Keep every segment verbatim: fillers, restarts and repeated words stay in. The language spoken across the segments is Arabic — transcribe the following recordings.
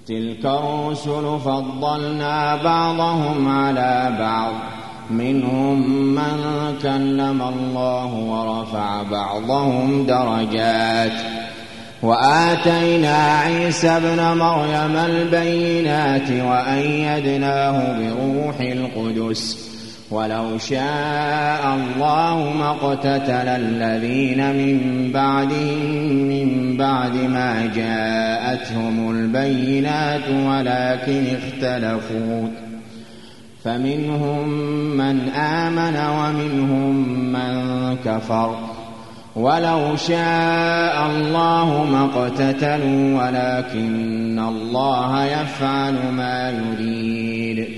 تلك الرسل فضلنا بعضهم على بعض منهم من كلم الله ورفع بعضهم درجات وآتينا عيسى ابن مريم البينات وأيدناه بروح القدس ولو شاء الله ما اقتتل الذين من بعدهم من بعد ما جاءتهم البينات ولكن اختلفوا فمنهم من آمن ومنهم من كفر ولو شاء الله ما اقتتلوا ولكن الله يفعل ما يريد.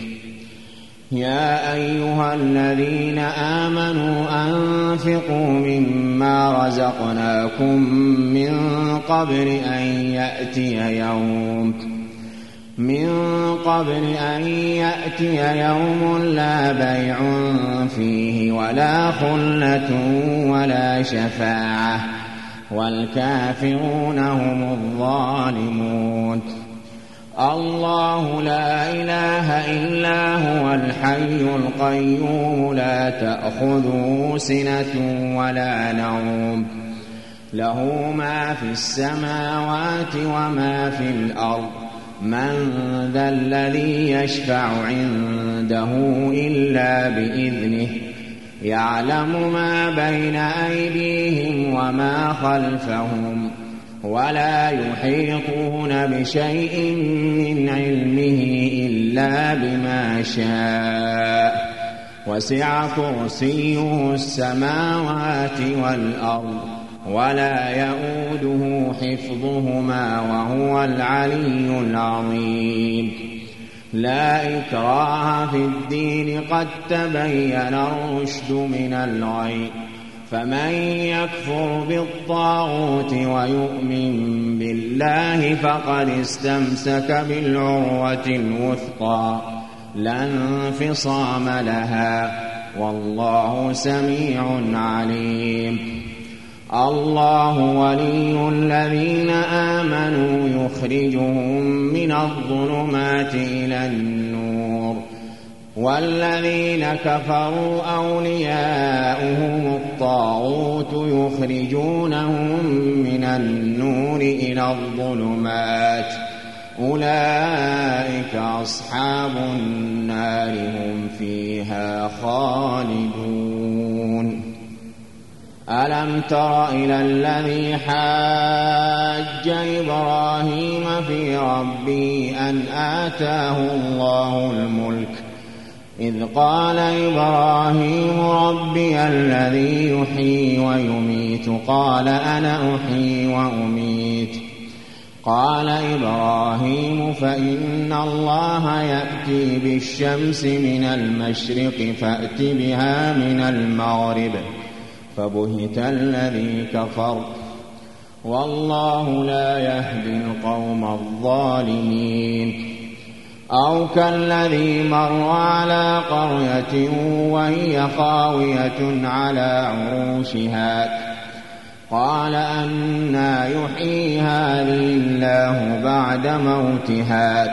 يا أيها الذين آمنوا أنفقوا مما رزقناكم من قبل أن يأتي يوم من قبل أن يأتي يوم لا بيع فيه ولا خلة ولا شفاعة والكافرون هم الظالمون. الله لا إله إلا هو الحي القيوم لا تأخذه سنة ولا نوم له ما في السماوات وما في الأرض من ذا الذي يشفع عنده إلا بإذنه يعلم ما بين أيديهم وما خلفهم ولا يحيطون بشيء من علمه إلا بما شاء وسع كرسيه السماوات والأرض ولا يؤوده حفظهما وهو العلي العظيم. لا إكراه في الدين قد تبين الرشد من الغي فمن يكفر بالطاغوت ويؤمن بالله فقد استمسك بالعروة الوثقى لا انفصام لها والله سميع عليم. الله ولي الذين آمنوا يخرجهم من الظلمات إلى النور والذين كفروا أولياؤهم الطاغوت يخرجونهم من النور إلى الظلمات أولئك أصحاب النار هم فيها خالدون. ألم تر إلى الذي حاج إبراهيم في ربه أن آتاه الله الملك إذ قال إبراهيم ربي الذي يحيي ويميت قال أنا أحيي وأميت قال إبراهيم فإن الله يأتي بالشمس من المشرق فأت بها من المغرب فبهت الذي كفر والله لا يهدي القوم الظالمين. أو كالذي مر على قرية وهي خاوية على عروشها قال أنى يحيي هذه الله بعد موتها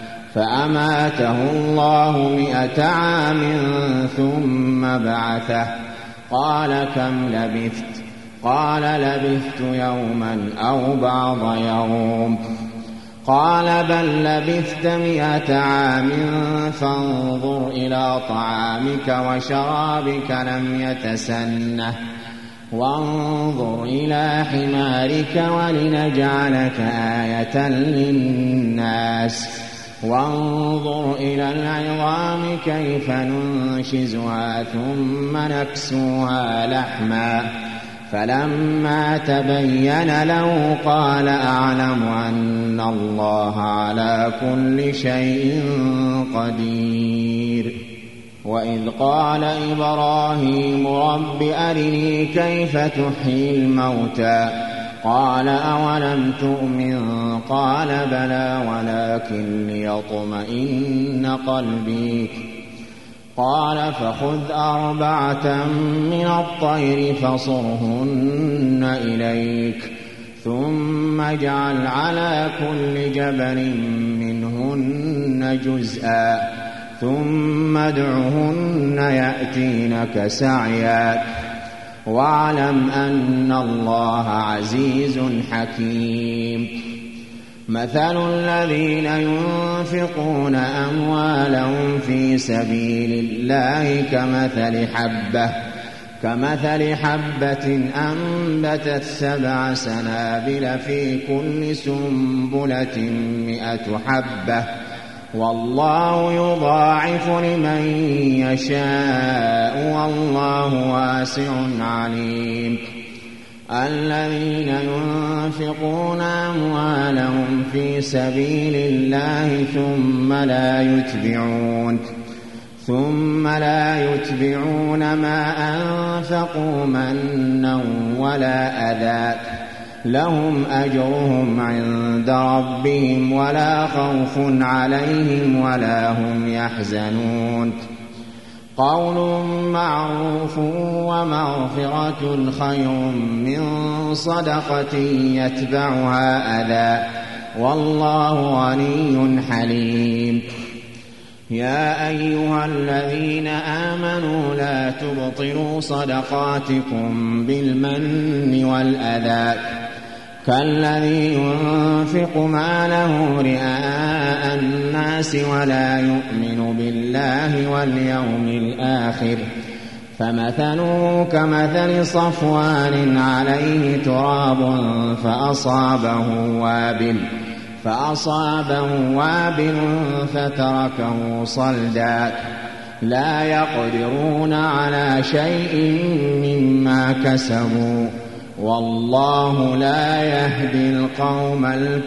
فأماته الله مئة عام ثم بعثه قال كم لبثت قال لبثت يوما أو بعض يوم قال بل لبثت مئة عام فانظر إلى طعامك وشرابك لم يتسنه وانظر إلى حمارك ولنجعلك آية للناس وانظر إلى العظام كيف ننشزها ثم نكسوها لحما فلما تبين له قال أعلم أن الله على كل شيء قدير. وإذ قال إبراهيم رب أرني كيف تحيي الموتى قال أولم تؤمن قال بلى ولكن ليطمئن قلبي قال فخذ أربعة من الطير فصرهن إليك ثم اجعل على كل جبل منهن جزءا ثم ادعهن يأتينك سعيا واعلم أن الله عزيز حكيم مثل الذين ينفقون أموالهم في سبيل الله كمثل حبة كمثل حبة أنبتت سبع سنابل في كل سنبلة مئة حبة والله يضاعف لمن يشاء والله واسع عليم الذين ينفقون أموالهم في سبيل الله ثم لا يتبعون ثم لا يتبعون ما أنفقوا منا ولا أذى لهم أجرهم عند ربهم ولا خوف عليهم ولا هم يحزنون قول معروف ومغفرة خير من صدقة يتبعها أذى والله غني حليم يا أيها الذين آمنوا لا تبطلوا صدقاتكم بالمن والأذى كالذي ينفق ماله رئاء الناس ولا يؤمن بالله واليوم الآخر فمثله كمثل صفوان عليه تراب فأصابه وابل فأصابه وابل فتركه صلدا لا يقدرون على شيء مما كسبوا والله لا يهدي القوم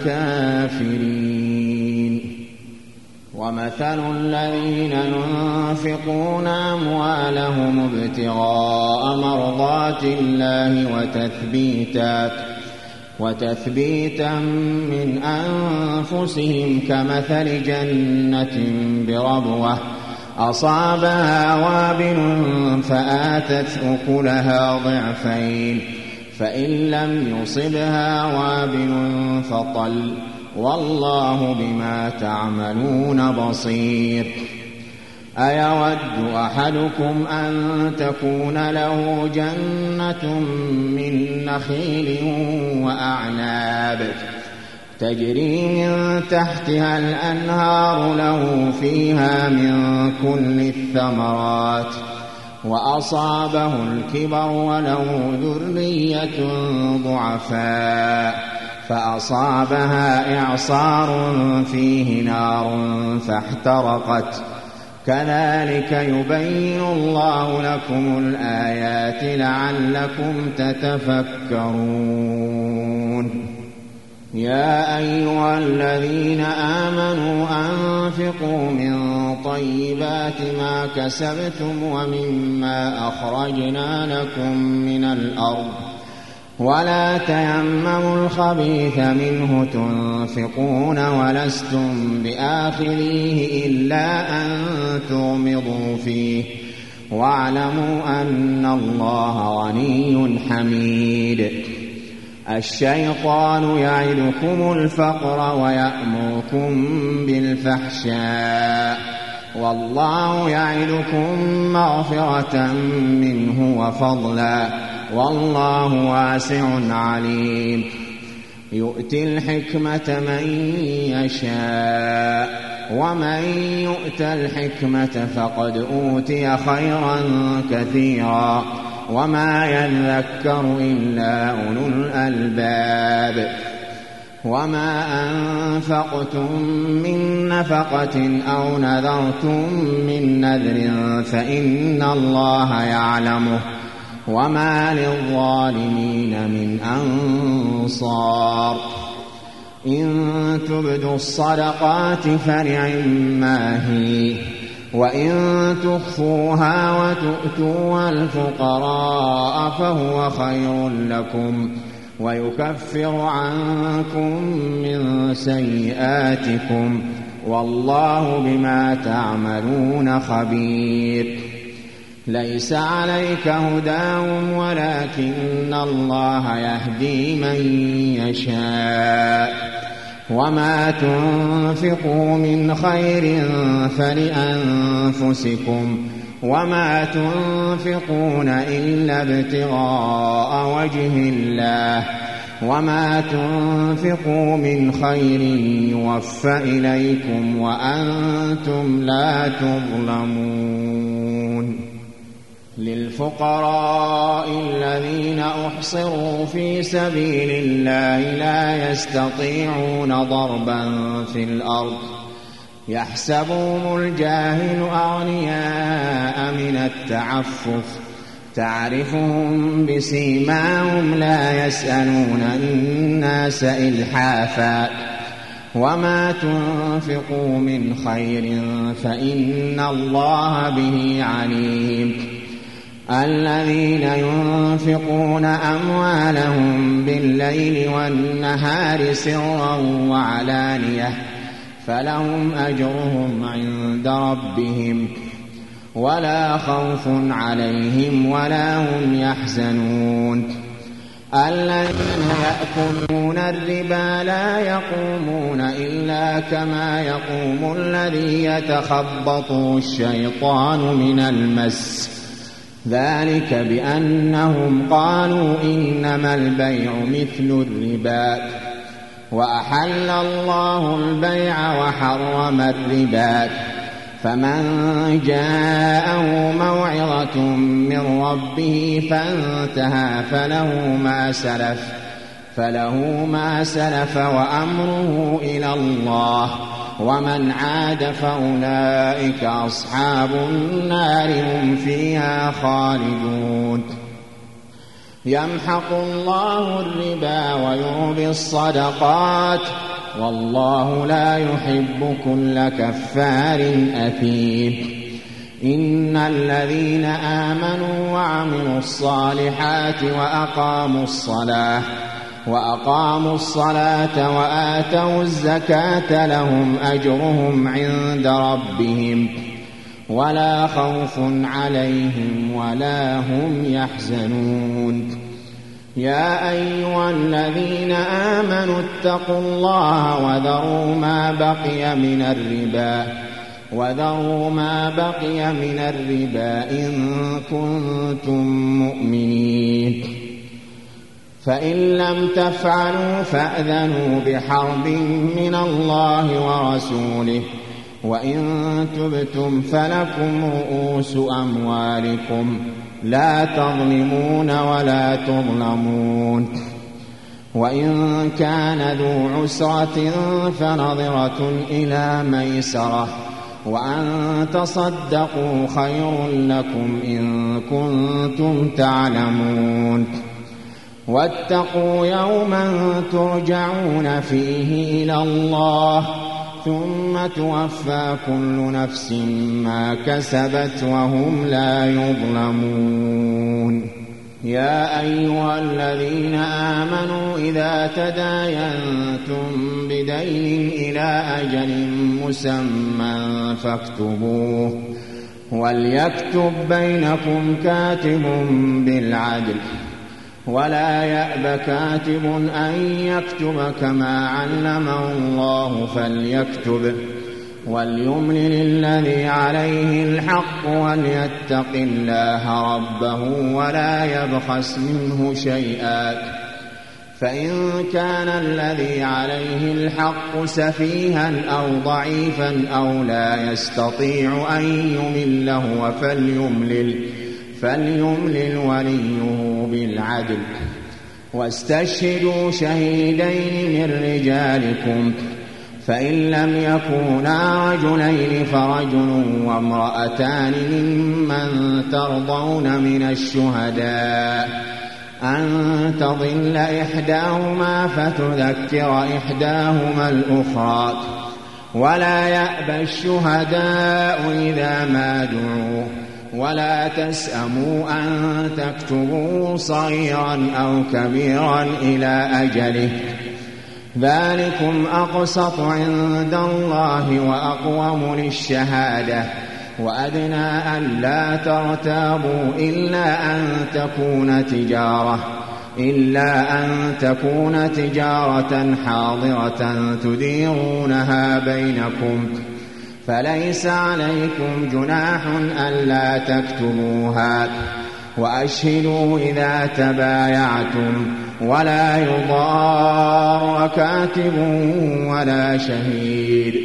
الكافرين ومثل الذين ينفقون أموالهم ابتغاء مرضات الله وتثبيتا وتثبيتا من أنفسهم كمثل جنة بربوة أصابها وابل فآتت أكلها ضعفين فإن لم يصبها وابل فطل والله بما تعملون بصير أيود أحدكم أن تكون له جنة من نخيل وأعناب تجري من تحتها الأنهار له فيها من كل الثمرات وأصابه الكبر وله ذرية ضعفاء فأصابها إعصار فيه نار فاحترقت كذلك يبين الله لكم الآيات لعلكم تتفكرون يا أيها الذين آمنوا أنفقوا من طيبات ما كسبتم ومما أخرجنا لكم من الأرض ولا تيمموا الخبيث منه تنفقون ولستم بآخذيه إلا أن تغمضوا فيه واعلموا أن الله غني حميد الشيطان يعدكم الفقر ويأمركم بالفحشاء والله يعدكم مغفرة منه وفضلا والله واسع عليم يؤتي الحكمة من يشاء ومن يؤت الحكمة فقد أوتي خيرا كثيرا وما يذكر إلا أولو الألباب وما أنفقتم من نفقة أو نذرتم من نذر فإن الله يعلمه وما للظالمين من أنصار إن تبدوا الصدقات فنعما هي وإن تخفوها وتؤتوا الفقراء فهو خير لكم ويكفر عنكم من سيئاتكم والله بما تعملون خبير ليس عليك هداهم ولكن الله يهدي من يشاء وما تنفقوا من خير فلأنفسكم وما تنفقون إلا ابتغاء وجه الله وما تنفقوا من خير يوفى إليكم وأنتم لا تظلمون للفقراء الذين أحصروا في سبيل الله لا يستطيعون ضربا في الأرض يحسبهم الجاهل أغنياء من التعفف تعرفهم بسيماهم لا يسألون الناس إلحافا وما تنفقوا من خير فإن الله به عليم الذين ينفقون أموالهم بالليل والنهار سرا وعلانية فلهم أجرهم عند ربهم ولا خوف عليهم ولا هم يحزنون الذين يأكلون الربا لا يقومون إلا كما يقوم الذي يتخبطه الشيطان من المس ذلك بأنهم قالوا إنما البيع مثل الربا وأحل الله البيع وحرم الربا فمن جاءه موعظة من ربه فانتهى فله ما سلف فله ما سلف وأمره إلى الله ومن عاد فأولئك أصحاب النار هم فيها خالدون يمحق الله الربا ويربي الصدقات والله لا يحب كل كفار أثيم إن الذين آمنوا وعملوا الصالحات وأقاموا الصلاة وأقاموا الصلاة وآتوا الزكاة لهم أجرهم عند ربهم ولا خوف عليهم ولا هم يحزنون يا أيها الذين آمنوا اتقوا الله وذروا ما بقي من الربا وذروا ما بقي من الربا إن كنتم مؤمنين فإن لم تفعلوا فأذنوا بحرب من الله ورسوله وإن تبتم فلكم رؤوس أموالكم لا تظلمون ولا تظلمون وإن كان ذو عسرة فنظرة إلى ميسرة وأن تصدقوا خير لكم إن كنتم تعلمون واتقوا يوما ترجعون فيه إلى الله ثم توفى كل نفس ما كسبت وهم لا يظلمون يا أيها الذين آمنوا إذا تداينتم بدين إلى أجل مسمى فاكتبوه وليكتب بينكم كاتب بالعدل ولا يأب كاتب أن يكتب كما علمه الله فليكتب وليملل الذي عليه الحق وليتق الله ربه ولا يبخس منه شيئا فإن كان الذي عليه الحق سفيها أو ضعيفا أو لا يستطيع أن يمل هو فليملل فليملل وليه بالعدل واستشهدوا شهيدين من رجالكم فإن لم يكونا رجلين فرجل وامرأتان ممن ترضون من الشهداء أن تضل إحداهما فتذكر إحداهما الأخرى ولا يأبى الشهداء إذا ما دعوا ولا تسأموا أن تكتبوا صغيرا أو كبيرا إلى أجله ذلكم أقسط عند الله وأقوم للشهادة وأدنى ألا ترتابوا إلا أن تكون تجارة إلا أن تكون تجارة حاضرة تديرونها بينكم فليس عليكم جناح ألا تكتبوها وأشهدوا إذا تبايعتم ولا يضار كاتب ولا شهيد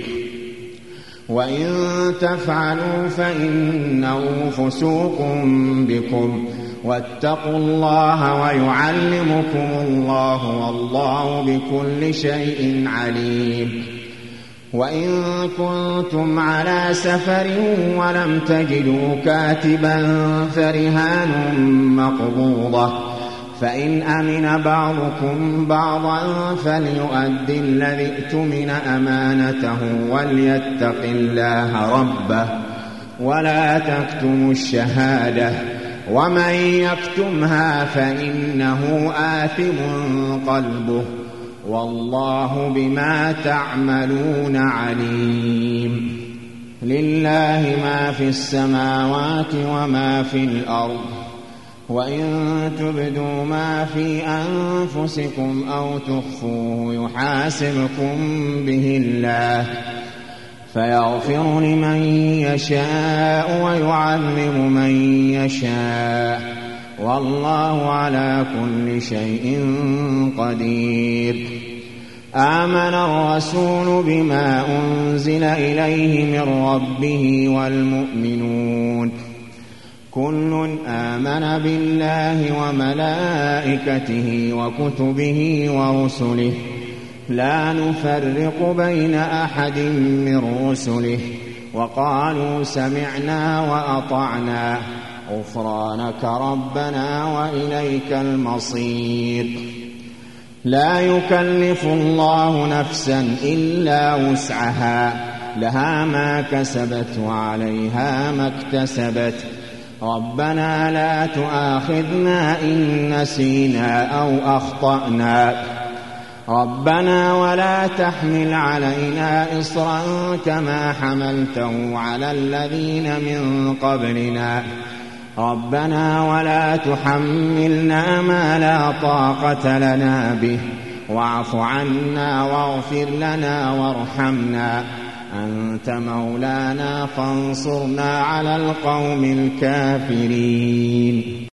وإن تفعلوا فإنه فسوق بكم واتقوا الله ويعلمكم الله والله بكل شيء عليم وإن كنتم على سفر ولم تجدوا كاتبا فرهان مقبوضة فإن أمن بعضكم بعضا فليؤد الذي اؤتمن أمانته وليتق الله ربه ولا تكتموا الشهادة ومن يكتمها فإنه آثم قلبه والله بما تعملون عليم لله ما في السماوات وما في الأرض وإن تبدوا ما في أنفسكم أو تخفوه يحاسبكم به الله فيغفر لمن يشاء ويعذب من يشاء والله على كل شيء قدير آمن الرسول بما أنزل إليه من ربه والمؤمنون كل آمن بالله وملائكته وكتبه ورسله لا نفرق بين أحد من رسله وقالوا سمعنا وأطعنا غفرانك ربنا وإليك المصير لا يكلف الله نفسا إلا وسعها لها ما كسبت وعليها ما اكتسبت ربنا لا تؤاخذنا إن نسينا أو أخطأنا ربنا ولا تحمل علينا إصرا كما حملته على الذين من قبلنا ربنا ولا تحملنا ما لا طاقة لنا به واعف عنا واغفر لنا وارحمنا أنت مولانا فانصرنا على القوم الكافرين.